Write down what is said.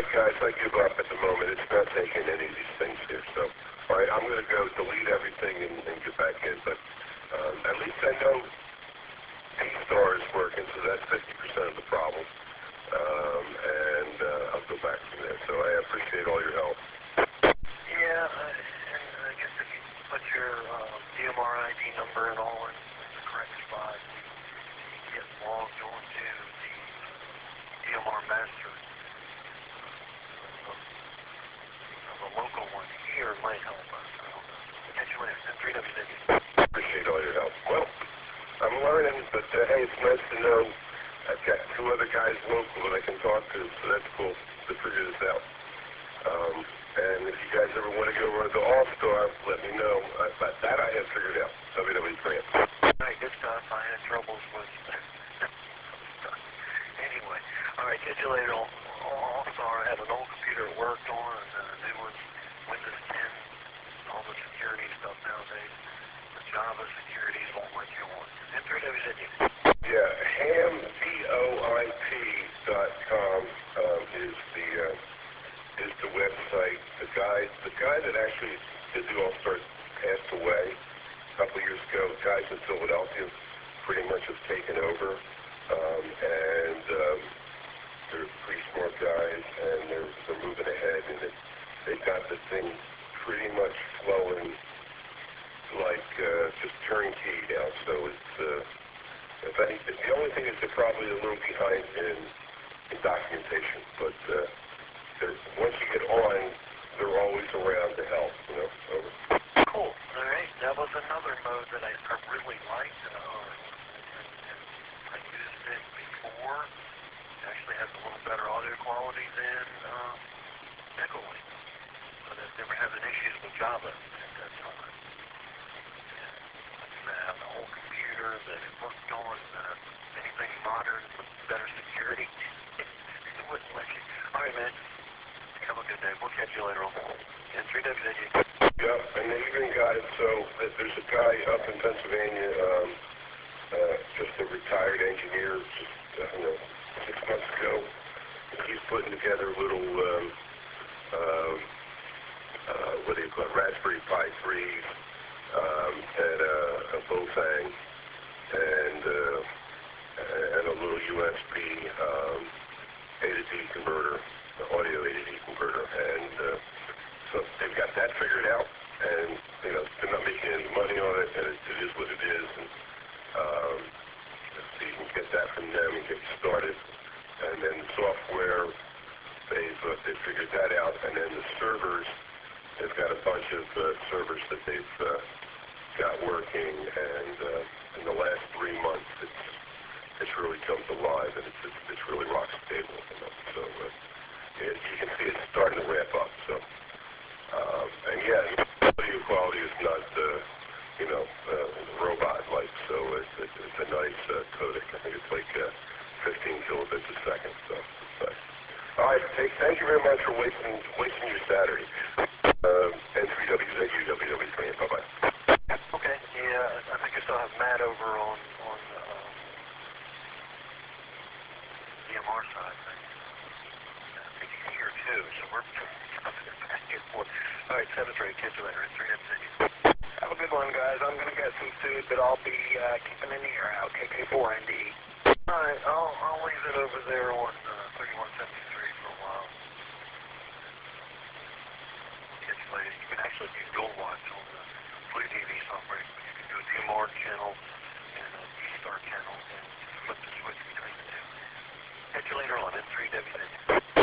guys, I give up at the moment. It's not taking any of these things here. So, all right, I'm going to go delete everything and get back in. But at least I know D-Star is working, so that's 50% of the problem. And I'll go back from there. So I appreciate all your help. Yeah, and I guess if you put your DMR ID number and all in the correct spot, you get logged onto the DMR master. The local one here might help us. I don't know. Catch you later. 3WZ. Appreciate all your help. Well, I'm learning, but hey, it's nice to know I've got 2 other guys local that I can talk to, so that's cool to figure this out. And if you guys ever want to go run the All-Star, let me know. But that I have figured out. WWE Grant. Alright, good stuff. I had troubles with anyway. Alright, catch you later. All-Star, I have an old computer it worked on, and a new one, Windows 10, all the security stuff nowadays. The Java security won't let you on. M3WZ. Yeah, hamvoip.com is the website. The guy that actually did the All-Star passed away a couple of years ago. Guys in Philadelphia pretty much have taken over, and they're pretty smart guys, and they're moving ahead, and they've got the thing pretty much flowing like just turnkey now. So it's if anything, the only thing is they're probably a little behind in documentation, but once you get on, they're always around to help, you know. Over. Cool. All right. That was another mode that I really liked, and I used it before. It actually has a little better audio quality than Echolink, but I've never had any issues with Java at that time. I have the whole computer that it worked on, anything modern with better security. It wouldn't let you. All right, man. Have a good day. We'll catch you later on. N3WZ. Yeah, and they even got it so that there's a guy up in Pennsylvania, just a retired engineer, just, 6 months ago. He's putting together little, what do you call it, Raspberry Pi 3s, and a Bofang, and a little USB A to D converter, audio A to D converter, and so they've got that figured out, and they're not making any money on it, and it is what it is, and so you can get that from them and get started, and then the software, they've figured that out, and then the servers, they've got a bunch of servers that they've got working, and in the last 3 months, it's really jumped alive, and it's really rock stable. So you can see it's starting to ramp up. So and yeah, audio quality is not robot-like. So it's a nice codec. I think it's like 15 kilobits a second. So it's nice. All right, thank you very much for wasting your Saturday. N3WZ, WWE3, bye-bye. Okay, yeah, I think I still have Matt over on DMR side. I think he's here too, so we're back and forth. All right, 7-3, catch you later. N3WZ. Have a good one, guys. I'm going to get some food, but I'll be keeping an ear out. KK4ND. All right, I'll leave it over there on 3173 for a while. Catch you later. You can actually do dual watch on the Blue TV software. You can do a DMR channel and a D-Star channel and flip the switch between the two. Catch you later on N3WZ.